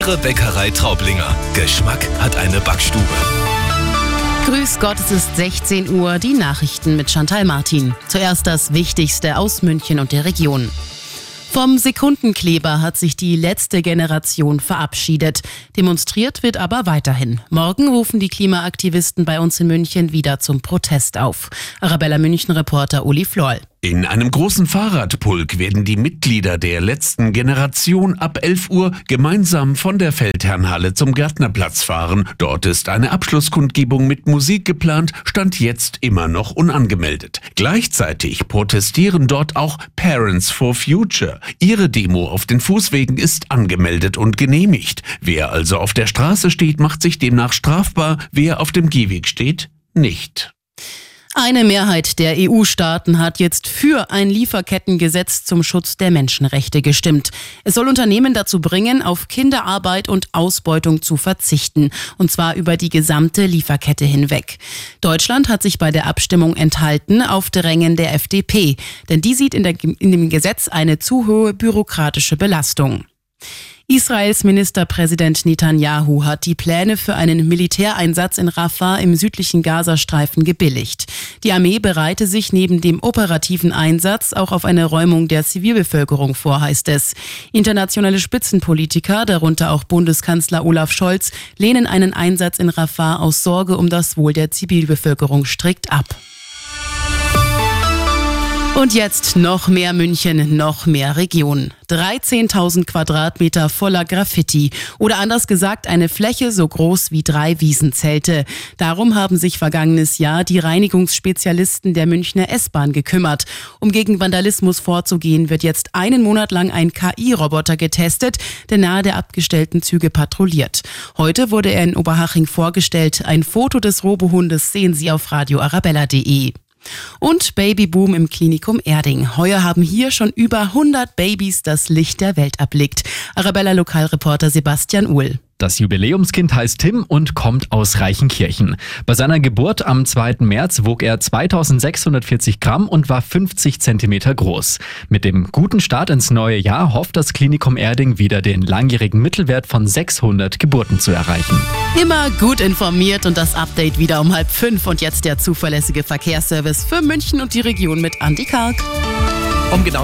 Ihre Bäckerei Traublinger. Geschmack hat eine Backstube. Grüß Gott, es ist 16 Uhr, die Nachrichten mit Chantal Martin. Zuerst das Wichtigste aus München und der Region. Vom Sekundenkleber hat sich die letzte Generation verabschiedet. Demonstriert wird aber weiterhin. Morgen rufen die Klimaaktivisten bei uns in München wieder zum Protest auf. Arabella München-Reporter Uli Florl. In einem großen Fahrradpulk werden die Mitglieder der letzten Generation ab 11 Uhr gemeinsam von der Feldherrnhalle zum Gärtnerplatz fahren. Dort ist eine Abschlusskundgebung mit Musik geplant, stand jetzt immer noch unangemeldet. Gleichzeitig protestieren dort auch Parents for Future. Ihre Demo auf den Fußwegen ist angemeldet und genehmigt. Wer also auf der Straße steht, macht sich demnach strafbar. Wer auf dem Gehweg steht, nicht. Eine Mehrheit der EU-Staaten hat jetzt für ein Lieferkettengesetz zum Schutz der Menschenrechte gestimmt. Es soll Unternehmen dazu bringen, auf Kinderarbeit und Ausbeutung zu verzichten, und zwar über die gesamte Lieferkette hinweg. Deutschland hat sich bei der Abstimmung enthalten auf Drängen der FDP, denn die sieht in dem Gesetz eine zu hohe bürokratische Belastung. Israels Ministerpräsident Netanyahu hat die Pläne für einen Militäreinsatz in Rafah im südlichen Gazastreifen gebilligt. Die Armee bereite sich neben dem operativen Einsatz auch auf eine Räumung der Zivilbevölkerung vor, heißt es. Internationale Spitzenpolitiker, darunter auch Bundeskanzler Olaf Scholz, lehnen einen Einsatz in Rafah aus Sorge um das Wohl der Zivilbevölkerung strikt ab. Und jetzt noch mehr München, noch mehr Region. 13.000 Quadratmeter voller Graffiti oder anders gesagt eine Fläche so groß wie 3 Wiesenzelte. Darum haben sich vergangenes Jahr die Reinigungsspezialisten der Münchner S-Bahn gekümmert. Um gegen Vandalismus vorzugehen, wird jetzt einen Monat lang ein KI-Roboter getestet, der nahe der abgestellten Züge patrouilliert. Heute wurde er in Oberhaching vorgestellt. Ein Foto des Robohundes sehen Sie auf radioarabella.de. Und Babyboom im Klinikum Erding. Heuer haben hier schon über 100 Babys das Licht der Welt erblickt. Arabella-Lokalreporter Sebastian Uhl. Das Jubiläumskind heißt Tim und kommt aus Reichenkirchen. Bei seiner Geburt am 2. März wog er 2640 Gramm und war 50 Zentimeter groß. Mit dem guten Start ins neue Jahr hofft das Klinikum Erding wieder den langjährigen Mittelwert von 600 Geburten zu erreichen. Immer gut informiert und das Update wieder um 4:30 und jetzt der zuverlässige Verkehrsservice für München und die Region mit Andi Karg.